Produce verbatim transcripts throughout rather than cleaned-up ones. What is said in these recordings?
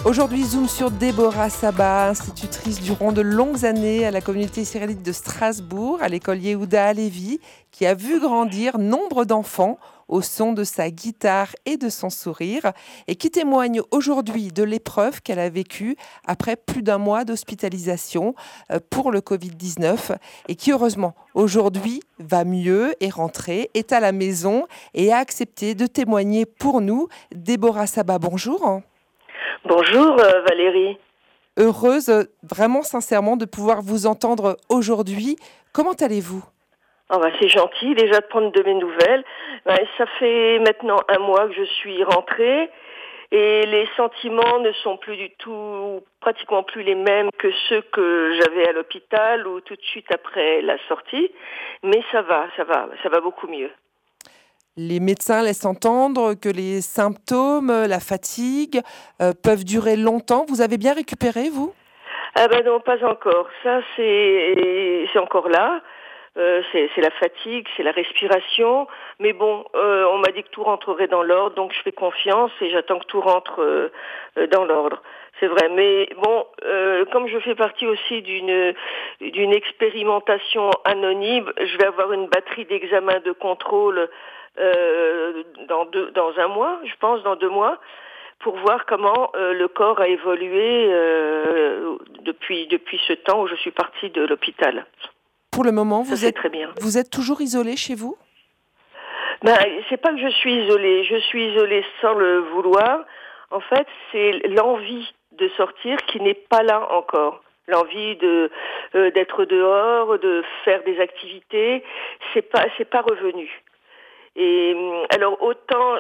Aujourd'hui, zoom sur Déborah Sabat, institutrice durant de longues années à la communauté israélite de Strasbourg, à l'école Yehuda Halevi, qui a vu grandir nombre d'enfants au son de sa guitare et de son sourire, et qui témoigne aujourd'hui de l'épreuve qu'elle a vécue après plus d'un mois d'hospitalisation pour le covid dix-neuf, et qui heureusement aujourd'hui va mieux, est rentrée, est à la maison et a accepté de témoigner pour nous. Déborah Sabat, bonjour. Bonjour euh, Valérie. Heureuse, vraiment sincèrement, de pouvoir vous entendre aujourd'hui. Comment allez-vous ? Oh bah, c'est gentil déjà de prendre de mes nouvelles. Ouais, ça fait maintenant un mois que je suis rentrée et les sentiments ne sont plus du tout, pratiquement plus les mêmes que ceux que j'avais à l'hôpital ou tout de suite après la sortie. Mais ça va, ça va, ça va beaucoup mieux. Les médecins laissent entendre que les symptômes, la fatigue, euh, peuvent durer longtemps. Vous avez bien récupéré, vous ? Ah ben non, pas encore. Ça, c'est, c'est encore là. Euh, c'est, c'est la fatigue, c'est la respiration. Mais bon, euh, on m'a dit que tout rentrerait dans l'ordre, donc je fais confiance et j'attends que tout rentre euh, dans l'ordre. C'est vrai. Mais bon, euh, comme je fais partie aussi d'une d'une expérimentation anonyme, je vais avoir une batterie d'examens de contrôle euh, dans deux, dans un mois, je pense, dans deux mois. Pour voir comment euh, le corps a évolué euh, depuis depuis ce temps où je suis partie de l'hôpital. Pour le moment, Ça, vous c'est êtes très bien. vous êtes toujours isolée chez vous ? Ben, c'est pas que je suis isolée, je suis isolée sans le vouloir. En fait, c'est l'envie de sortir qui n'est pas là encore. L'envie de euh, d'être dehors, de faire des activités, c'est pas c'est pas revenu. Et alors autant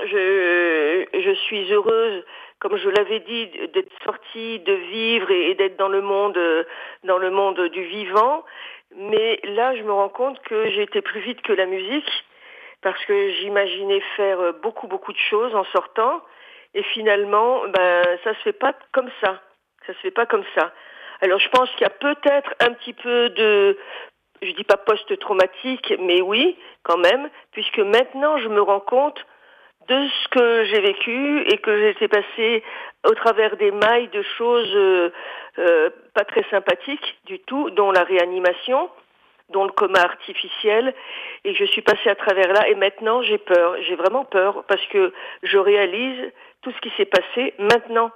je je suis heureuse, comme je l'avais dit, d'être sortie, de vivre et, et d'être dans le monde dans le monde du vivant, mais là je me rends compte que j'ai été plus vite que la musique parce que j'imaginais faire beaucoup beaucoup de choses en sortant et finalement ben ça se fait pas comme ça. Ça se fait pas comme ça. Alors je pense qu'il y a peut-être un petit peu de je dis pas post-traumatique, mais oui, quand même, puisque maintenant je me rends compte de ce que j'ai vécu et que j'ai été passée au travers des mailles de choses euh, euh, pas très sympathiques du tout, dont la réanimation, dont le coma artificiel, et je suis passée à travers là, et maintenant j'ai peur, j'ai vraiment peur, parce que je réalise tout ce qui s'est passé maintenant.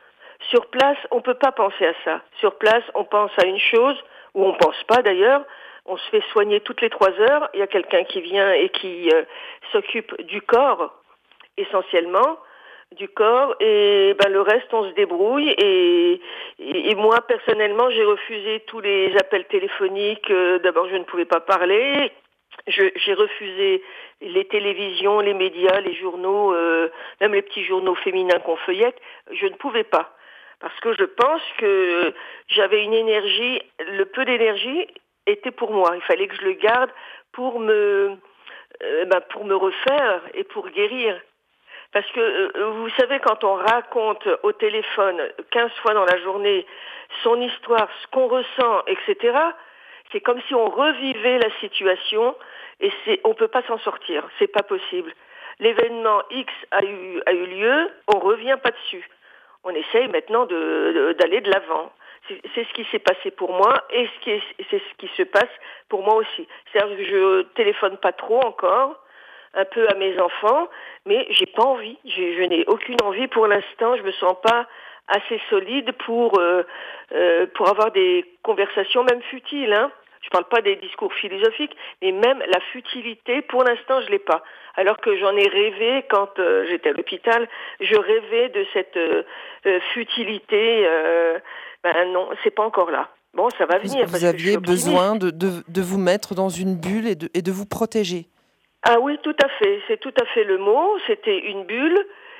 Sur place, on peut pas penser à ça. Sur place, on pense à une chose, ou on pense pas d'ailleurs. On se fait soigner toutes les trois heures. Il y a quelqu'un qui vient et qui euh, s'occupe du corps, essentiellement, du corps. Et ben le reste, on se débrouille. Et, et, et moi, personnellement, j'ai refusé tous les appels téléphoniques. Euh, d'abord, je ne pouvais pas parler. Je, j'ai refusé les télévisions, les médias, les journaux, euh, même les petits journaux féminins qu'on feuillette. Je ne pouvais pas. Parce que je pense que j'avais une énergie, le peu d'énergie était pour moi. Il fallait que je le garde pour me, euh, ben pour me refaire et pour guérir. Parce que euh, vous savez, quand on raconte au téléphone quinze fois dans la journée son histoire, ce qu'on ressent, et cetera, c'est comme si on revivait la situation et c'est, on peut pas s'en sortir. C'est pas possible. L'événement X a eu, a eu lieu, on revient pas dessus. On essaye maintenant de, de, d'aller de l'avant. C'est, c'est ce qui s'est passé pour moi et ce qui est, c'est ce qui se passe pour moi aussi. C'est-à-dire que je téléphone pas trop encore, un peu à mes enfants, mais j'ai pas envie. J'ai, je n'ai aucune envie pour l'instant. Je me sens pas assez solide pour euh, euh, pour avoir des conversations même futiles. Hein. Je parle pas des discours philosophiques, mais même la futilité, pour l'instant, je l'ai pas. Alors que j'en ai rêvé quand euh, j'étais à l'hôpital, je rêvais de cette euh, euh, futilité. Euh, ben non, c'est pas encore là. Bon, ça va venir. Vous, parce vous que je suis aviez besoin optimiste. de, de, de vous mettre dans une bulle et de, et de vous protéger. Ah oui, tout à fait. C'est tout à fait le mot. C'était une bulle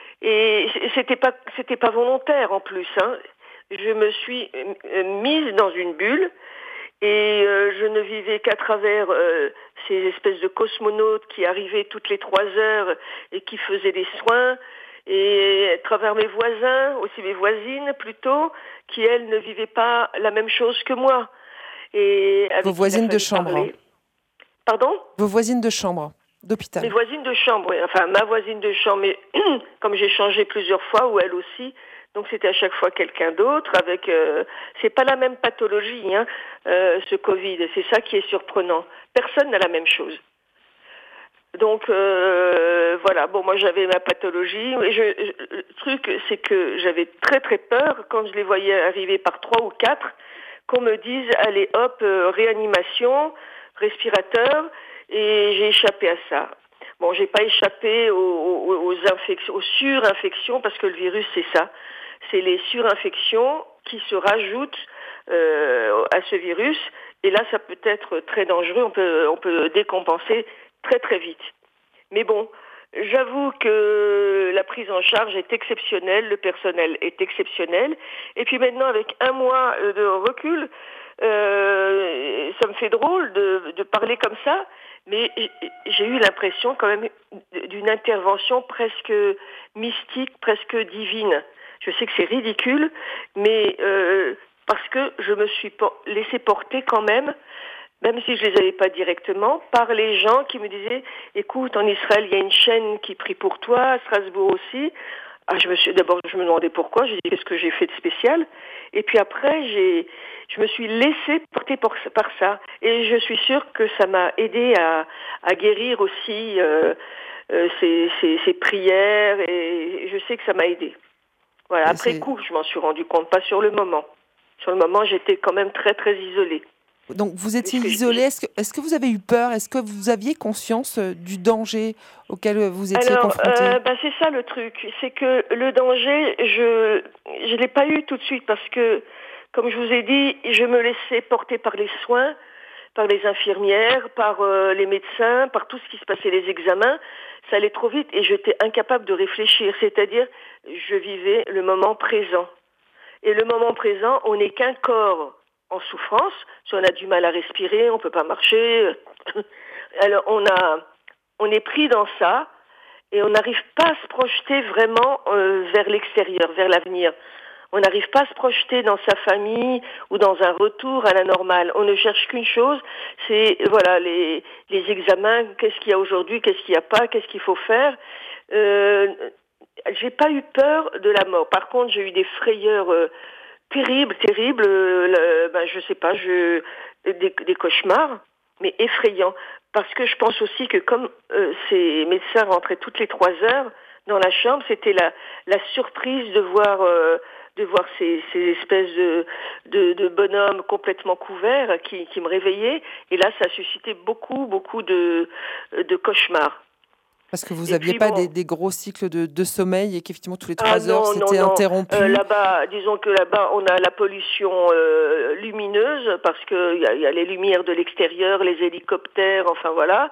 et c'était pas, c'était pas volontaire en plus. Hein. Je me suis mise dans une bulle. Et euh, je ne vivais qu'à travers euh, ces espèces de cosmonautes qui arrivaient toutes les trois heures et qui faisaient des soins, et à travers mes voisins, aussi mes voisines plutôt, qui elles ne vivaient pas la même chose que moi. Et avec Vos qui il a voisines de fallu chambre. parler. Pardon ? Vos voisines de chambre, d'hôpital. Mes voisines de chambre, oui. Enfin ma voisine de chambre, mais comme j'ai changé plusieurs fois, ou elle aussi, Donc c'était à chaque fois quelqu'un d'autre avec. Euh, c'est pas la même pathologie, hein, euh, ce Covid. C'est ça qui est surprenant. Personne n'a la même chose. Donc euh, voilà. Bon, moi j'avais ma pathologie. Et je, je, le truc, c'est que j'avais très très peur quand je les voyais arriver par trois ou quatre, qu'on me dise allez hop euh, réanimation, respirateur, et j'ai échappé à ça. Bon, j'ai pas échappé aux, aux, aux infections, aux surinfections, parce que le virus c'est ça. C'est les surinfections qui se rajoutent euh, à ce virus. Et là, ça peut être très dangereux. On peut, on peut décompenser très très vite. Mais bon, j'avoue que la prise en charge est exceptionnelle, le personnel est exceptionnel. Et puis maintenant, avec un mois de recul, euh, ça me fait drôle de, de parler comme ça. Mais j'ai eu l'impression quand même d'une intervention presque mystique, presque divine. Je sais que c'est ridicule, mais euh, parce que je me suis por- laissé porter quand même, même si je les avais pas directement, par les gens qui me disaient « Écoute, en Israël, il y a une chaîne qui prie pour toi, à Strasbourg aussi. » Ah, je me suis d'abord je me demandais pourquoi, j'ai dit qu'est-ce que j'ai fait de spécial, et puis après j'ai je me suis laissée porter par, par ça, et je suis sûre que ça m'a aidé à, à guérir aussi euh, euh, ces, ces, ces prières, et je sais que ça m'a aidé. Voilà, Et après c'est... coup, je m'en suis rendu compte, pas sur le moment. Sur le moment, j'étais quand même très très isolée. Donc vous étiez Puisque isolé. j'ai... Est-ce que, est-ce que vous avez eu peur? Est-ce que vous aviez conscience euh, du danger auquel euh, vous étiez Alors, confronté? euh, bah c'est ça le truc, c'est que le danger, je je l'ai pas eu tout de suite parce que, comme je vous ai dit, je me laissais porter par les soins, par les infirmières, par euh, les médecins, par tout ce qui se passait, les examens. Ça allait trop vite et j'étais incapable de réfléchir. C'est-à-dire, je vivais le moment présent. Et le moment présent, on n'est qu'un corps en souffrance. Si on a du mal à respirer, on peut pas marcher. Alors on a, on est pris dans ça et on n'arrive pas à se projeter vraiment euh, vers l'extérieur, vers l'avenir. On n'arrive pas à se projeter dans sa famille ou dans un retour à la normale. On ne cherche qu'une chose, c'est voilà les, les examens. Qu'est-ce qu'il y a aujourd'hui, qu'est-ce qu'il n'y a pas, qu'est-ce qu'il faut faire. Euh, j'ai pas eu peur de la mort. Par contre, j'ai eu des frayeurs euh, terribles, terribles. Euh, le, ben, je sais pas, je des, des cauchemars, mais effrayants. Parce que je pense aussi que comme euh, ces médecins rentraient toutes les trois heures dans la chambre, c'était la, la surprise de voir euh, de voir ces, ces espèces de, de, de bonhommes complètement couverts qui, qui me réveillaient. Et là, ça a suscité beaucoup, beaucoup de, de cauchemars. Parce que vous Et n'aviez puis pas bon. des, des gros cycles de, de sommeil et qu'effectivement tous les Ah trois heures non, non, c'était non. Euh, interrompu. là-bas, disons que là-bas, on a la pollution euh, lumineuse parce qu'il y a, y a les lumières de l'extérieur, les hélicoptères, enfin voilà.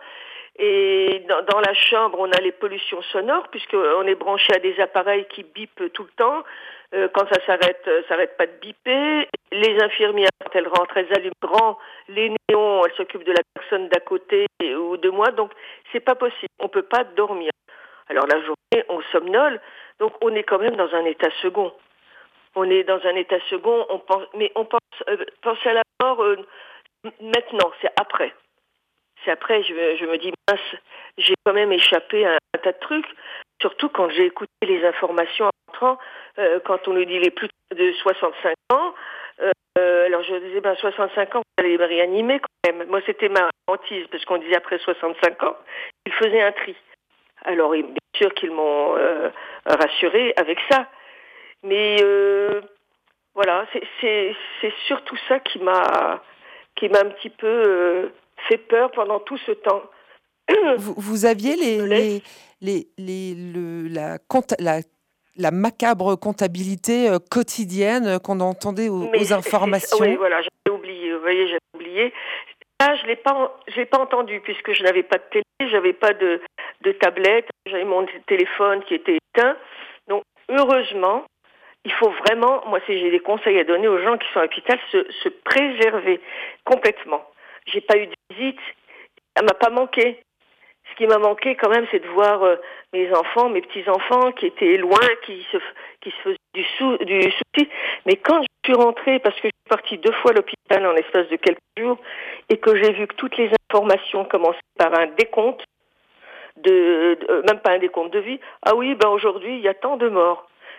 Et dans, dans la chambre, on a les pollutions sonores puisqu'on est branché à des appareils qui bipent tout le temps. Euh, quand ça s'arrête, ça n'arrête pas de biper. Les infirmières, quand elles rentrent, elles allument grand les néons, elles s'occupent de la personne d'à côté ou de moi. Donc, c'est pas possible. On peut pas dormir. Alors la journée, on somnole, donc on est quand même dans un état second. On est dans un état second, on pense, mais on pense, euh, penser à la mort euh, maintenant, c'est après. C'est après, je, je me dis, mince, j'ai quand même échappé à un tas de trucs, surtout quand j'ai écouté les informations en rentrant, euh, quand on nous dit les plus de soixante-cinq ans, euh, alors je disais, ben soixante-cinq ans, vous allez me réanimer quand même. Moi, c'était ma hantise, parce qu'on disait après soixante-cinq ans, ils faisaient un tri. Alors, bien sûr qu'ils m'ont euh, rassuré avec ça. Mais euh, voilà, c'est, c'est, c'est surtout ça qui m'a, qui m'a un petit peu euh, fait peur pendant tout ce temps. Vous, vous aviez Et qui les, me laisse... les, les, les, le, la, compta- la, la macabre comptabilité euh, quotidienne euh, qu'on entendait aux, Mais aux c'est, c'est, oui, informations. voilà, j'avais oublié, vous voyez, j'avais oublié. Là, je l'ai pas, je l'ai pas entendu puisque je n'avais pas de télé, j'avais pas de, de tablette, j'avais mon téléphone qui était éteint. Donc, heureusement, il faut vraiment, moi, si j'ai des conseils à donner aux gens qui sont à l'hôpital, se, se préserver complètement. J'ai pas eu de visite, ça m'a pas manqué. Ce qui m'a manqué quand même, c'est de voir euh, mes enfants, mes petits-enfants qui étaient loin, qui se, qui se faisaient du, sou, du souci. Mais quand je suis rentrée, parce que je suis partie deux fois à l'hôpital en l'espace de quelques jours, et que j'ai vu que toutes les informations commençaient par un décompte, de, de même pas un décompte de vie, ah oui, ben aujourd'hui, il y a tant de morts.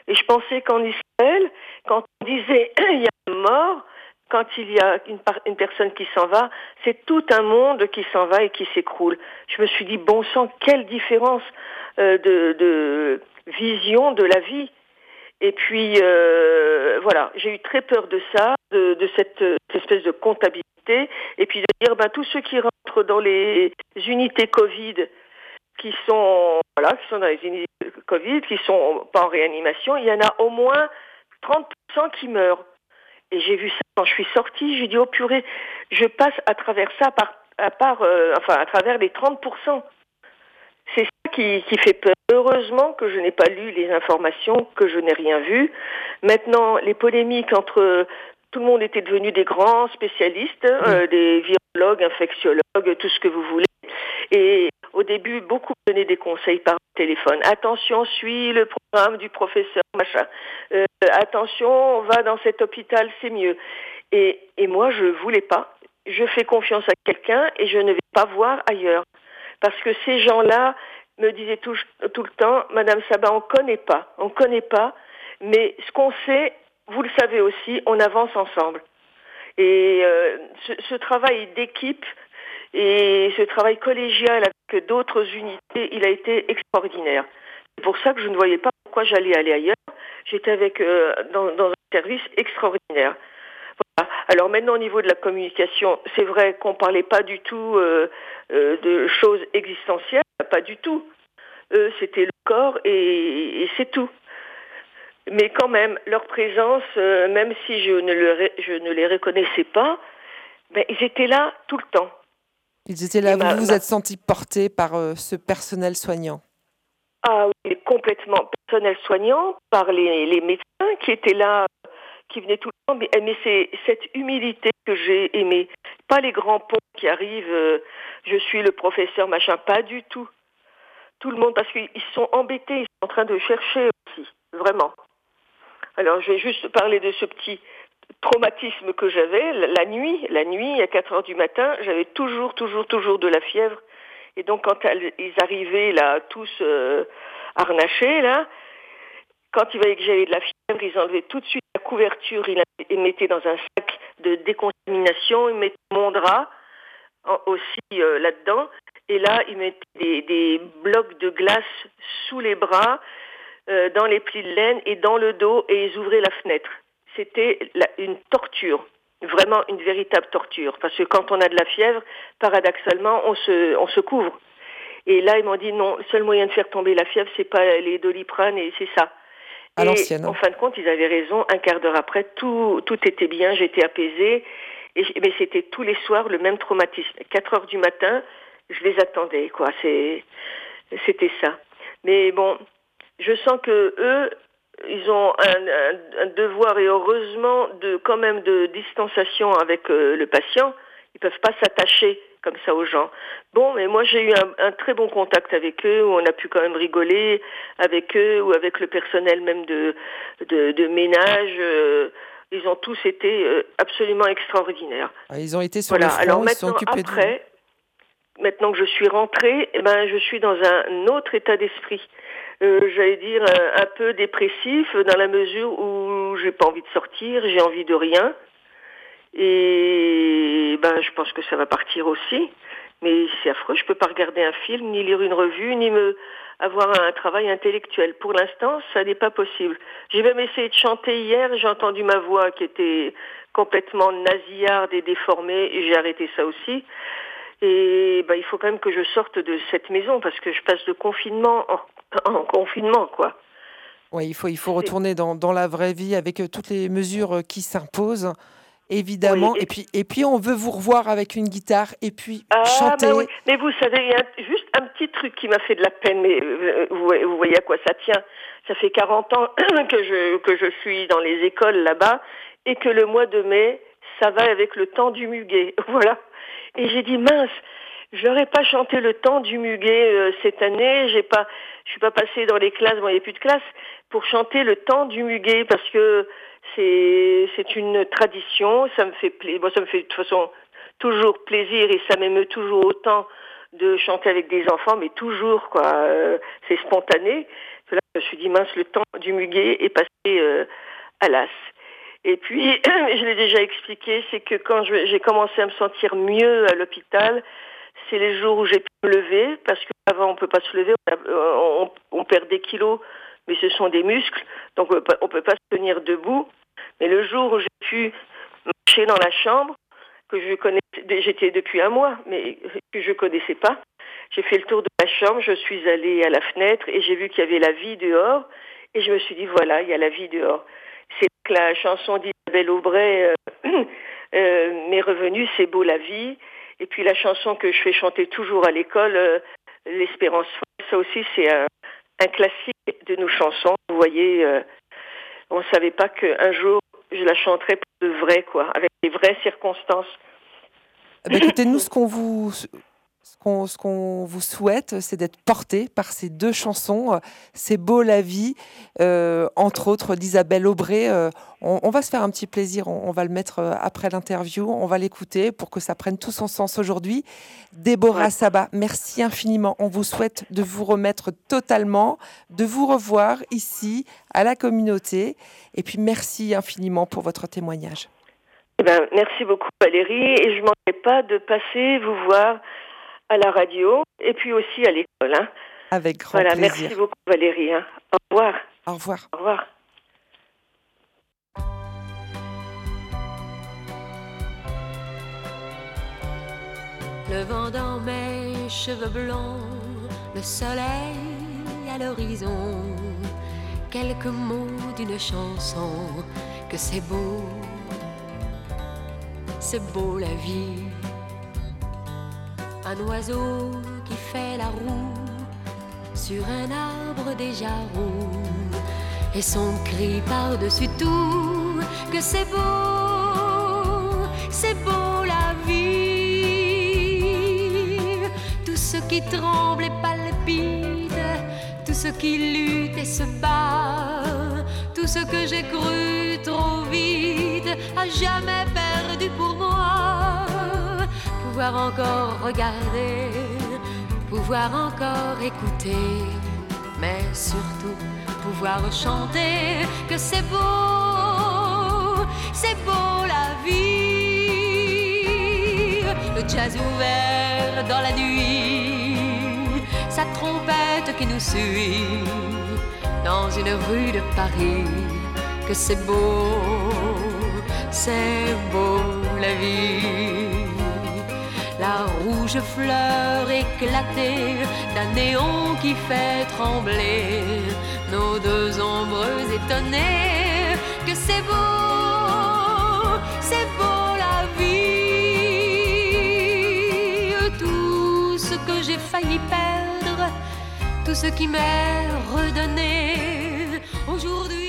Et je pensais qu'en Israël, quand on disait il y a un mort, quand il y a une, par- une personne qui s'en va, c'est tout un monde qui s'en va et qui s'écroule. Je me suis dit, bon sang, quelle différence euh, de, de vision de la vie. Et puis, euh, voilà, j'ai eu très peur de ça, de, de cette, cette espèce de comptabilité, et puis de dire, ben, tous ceux qui rentrent dans les unités Covid, qui sont, voilà, qui sont dans les unités Covid, qui sont pas en réanimation, il y en a au moins trente pour cent qui meurent. Et j'ai vu ça quand je suis sortie, j'ai dit, oh purée, je passe à travers ça, par, à part, euh, enfin, à travers les trente pour cent. C'est ça qui, qui fait peur. Heureusement que je n'ai pas lu les informations, que je n'ai rien vu. Maintenant, les polémiques entre... Tout le monde était devenu des grands spécialistes, Oui. euh, des virologues, infectiologues, tout ce que vous voulez. Et au début, beaucoup donnaient des conseils par téléphone. Attention, suis le programme du professeur, machin. Euh, attention, va dans cet hôpital, c'est mieux. Et, et moi, je voulais pas. Je fais confiance à quelqu'un et je ne vais pas voir ailleurs. Parce que ces gens-là me disaient tout, tout le temps, Madame Sabat, on ne connaît pas, on ne connaît pas, mais ce qu'on sait, vous le savez aussi, on avance ensemble. Et euh, ce, ce travail d'équipe et ce travail collégial avec d'autres unités, il a été extraordinaire. C'est pour ça que je ne voyais pas pourquoi j'allais aller ailleurs. J'étais avec euh, dans, dans un service extraordinaire. Voilà. Alors maintenant au niveau de la communication, c'est vrai qu'on parlait pas du tout euh, euh, de choses existentielles, pas du tout. Eux, c'était le corps et, et c'est tout. Mais quand même, leur présence, euh, même si je ne, le, je ne les reconnaissais pas, ben, ils étaient là tout le temps. Ils étaient là, Et vous ma, vous ma... êtes senti porté par euh, ce personnel soignant? Ah oui, complètement. Personnel soignant, par les, les médecins qui étaient là, qui venaient tout le temps, mais, mais c'est cette humilité que j'ai aimée. Pas les grands ponts qui arrivent, euh, je suis le professeur, machin, pas du tout. Tout le monde, parce qu'ils sont embêtés, ils sont en train de chercher aussi, vraiment. Alors, je vais juste parler de ce petit traumatisme que j'avais. La nuit, la nuit, à quatre heures du matin, j'avais toujours, toujours, toujours de la fièvre. Et donc, quand ils arrivaient, là, tous euh, harnachés, là, quand ils voyaient que j'avais de la fièvre, ils enlevaient tout de suite la couverture, ils la mettaient dans un sac de décontamination, ils mettaient mon drap aussi euh, là-dedans. Et là, ils mettaient des, des blocs de glace sous les bras, euh, dans les plis de laine et dans le dos, et ils ouvraient la fenêtre. C'était la, une torture, vraiment une véritable torture. Parce que quand on a de la fièvre, paradoxalement, on se, on se couvre. Et là, ils m'ont dit non, le seul moyen de faire tomber la fièvre, c'est pas les Doliprane, et c'est ça. À et l'ancienne. En fin de compte, ils avaient raison. Un quart d'heure après, tout, tout était bien, j'étais apaisée. Et, mais c'était tous les soirs le même traumatisme. quatre heures du matin, je les attendais, quoi. C'est, c'était ça. Mais bon, je sens que eux, ils ont un, un, un devoir, et heureusement, de quand même de distanciation avec euh, le patient. Ils peuvent pas s'attacher comme ça aux gens. Bon, mais moi j'ai eu un, un très bon contact avec eux, où on a pu quand même rigoler avec eux, ou avec le personnel même de, de, de ménage. Euh, ils ont tous été euh, absolument extraordinaires. Ah, ils ont été sur voilà. le front, Alors ils se sont maintenant, occupés après, de vous. maintenant que je suis rentrée, eh ben, je suis dans un autre état d'esprit. Euh, j'allais dire un, un peu dépressif, dans la mesure où j'ai pas envie de sortir, j'ai envie de rien. Et ben, je pense que ça va partir aussi. Mais c'est affreux, je peux pas regarder un film, ni lire une revue, ni me avoir un travail intellectuel. Pour l'instant, ça n'est pas possible. J'ai même essayé de chanter hier, j'ai entendu ma voix qui était complètement nasillarde et déformée, et j'ai arrêté ça aussi. Et ben, il faut quand même que je sorte de cette maison, parce que je passe de confinement en, en confinement, quoi. Oui, il faut, il faut retourner dans, dans la vraie vie avec euh, toutes les mesures euh, qui s'imposent, évidemment. Oui, et... Et puis, et puis, on veut vous revoir avec une guitare et puis Ah, chanter. bah oui. Mais vous savez, il y a juste un petit truc qui m'a fait de la peine, mais euh, vous, vous voyez à quoi ça tient. Ça fait quarante ans que je, que je suis dans les écoles là-bas, et que le mois de mai, ça va avec le temps du muguet. Voilà. Et j'ai dit, mince, je n'aurais pas chanté le temps du muguet euh, cette année, j'ai pas, je suis pas passée dans les classes, bon, il n'y a plus de classe, pour chanter le temps du muguet, parce que c'est, c'est une tradition, ça me fait plaisir, bon, ça me fait de toute façon toujours plaisir, et ça m'émeut toujours autant de chanter avec des enfants, mais toujours, quoi, euh, c'est spontané. que là, je me suis dit, mince, le temps du muguet est passé euh, à l'as. Et puis, je l'ai déjà expliqué, c'est que quand je, j'ai commencé à me sentir mieux à l'hôpital, c'est les jours où j'ai pu me lever, parce qu'avant, on ne peut pas se lever, on, a, on, on perd des kilos, mais ce sont des muscles, donc on ne peut pas se tenir debout. Mais le jour où j'ai pu marcher dans la chambre, que je connaissais, j'étais depuis un mois, mais que je ne connaissais pas, j'ai fait le tour de la chambre, je suis allée à la fenêtre et j'ai vu qu'il y avait la vie dehors, et je me suis dit, voilà, il y a la vie dehors. C'est que la chanson d'Isabelle Aubray euh, euh, m'est revenue, c'est beau la vie. Et puis la chanson que je fais chanter toujours à l'école, euh, l'Espérance folle, ça aussi c'est un, un classique de nos chansons. Vous voyez, euh, on ne savait pas qu'un jour je la chanterais pour de vrai, quoi, avec des vraies circonstances. Bah, écoutez, nous, ce qu'on vous... Ce qu'on, ce qu'on vous souhaite, c'est d'être porté par ces deux chansons. C'est beau la vie, euh, entre autres d'Isabelle Aubray. Euh, on, on va se faire un petit plaisir, on, on va le mettre après l'interview, on va l'écouter pour que ça prenne tout son sens aujourd'hui. Déborah Saba, merci infiniment. On vous souhaite de vous remettre totalement, de vous revoir ici à la communauté. Et puis merci infiniment pour votre témoignage. Eh ben, merci beaucoup Valérie, et je ne manquerai pas de passer vous voir à la radio et puis aussi à l'école. Hein. Avec grand voilà, plaisir. Merci beaucoup Valérie. Hein. Au revoir. Au revoir. Au revoir. Le vent dans mes cheveux blonds, le soleil à l'horizon, quelques mots d'une chanson, que c'est beau, c'est beau la vie. Un oiseau qui fait la roue sur un arbre déjà roux, et son cri par-dessus tout, que c'est beau, c'est beau la vie. Tout ce qui tremble et palpite, tout ce qui lutte et se bat, tout ce que j'ai cru trop vite, à jamais perdu pour moi. Pouvoir encore regarder, pouvoir encore écouter, mais surtout pouvoir chanter que c'est beau, c'est beau la vie. Le jazz ouvert dans la nuit, sa trompette qui nous suit dans une rue de Paris, que c'est beau, c'est beau la vie. La rouge fleur éclatée d'un néon qui fait trembler nos deux ombres étonnées, que c'est beau, c'est beau la vie. Tout ce que j'ai failli perdre, tout ce qui m'est redonné aujourd'hui.